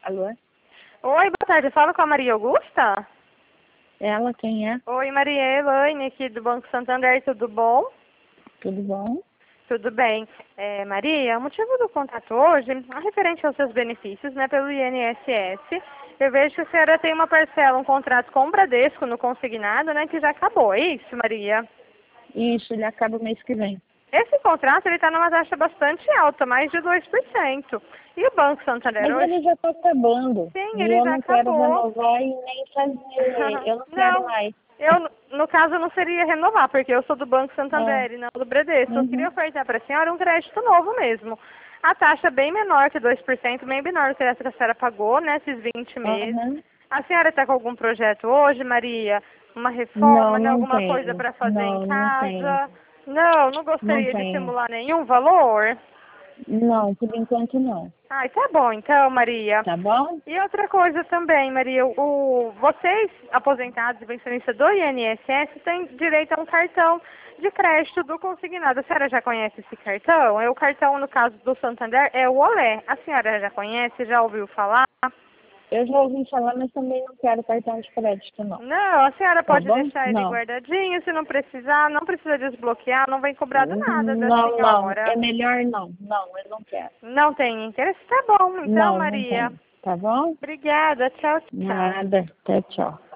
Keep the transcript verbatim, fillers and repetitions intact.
Alô? Oi, boa tarde. Fala com a Maria Augusta? Ela, quem é? Oi, Maria Elaine, aqui do Banco Santander, tudo bom? Tudo bom? Tudo bem. É, Maria, o motivo do contato hoje é referente aos seus benefícios, né, pelo I N S S. Eu vejo que a senhora tem uma parcela, um contrato com o Bradesco no consignado, né, que já acabou. É isso, Maria? Isso, ele acaba o mês que vem. Esse contrato ele está numa taxa bastante alta, mais de dois por cento. E o Banco Santander Mas hoje? ele já está acabando. Sim, E ele eu já não quero acabou. renovar e nem fazer. Eu não quero Não, mais. eu, no caso, eu não seria renovar, porque eu sou do Banco É. Santander e não do Bradesco. Eu queria Uhum. ofertar para a senhora um crédito novo mesmo. A taxa é bem menor que dois por cento, bem menor que essa que a senhora pagou, né, esses vinte meses. Uhum. A senhora está com algum projeto hoje, Maria? Uma Não, reforma, né, não alguma coisa tenho. para fazer em Não, não tenho. casa? Não, não Não gostaria de tenho. simular nenhum valor? Não, por enquanto não. Ai, tá bom então, Maria. Tá bom? E outra coisa também, Maria, o, vocês, aposentados e pensionistas do I N S S, têm direito a um cartão de crédito do consignado. A senhora já conhece esse cartão? É o cartão, no caso do Santander, é o Olé. A senhora já conhece, já ouviu falar? Eu já ouvi falar, mas também não quero cartão de crédito, não. Não, a senhora Tá pode bom? deixar ele Não. guardadinho, se não precisar, não precisa desbloquear, não vem cobrado nada da Não, não. É senhora. melhor não. Não, eu não quero. Não tem interesse? Tá bom, então, Não, não Maria. tem. Tá bom? Obrigada, tchau, tchau. Nada. Até tchau.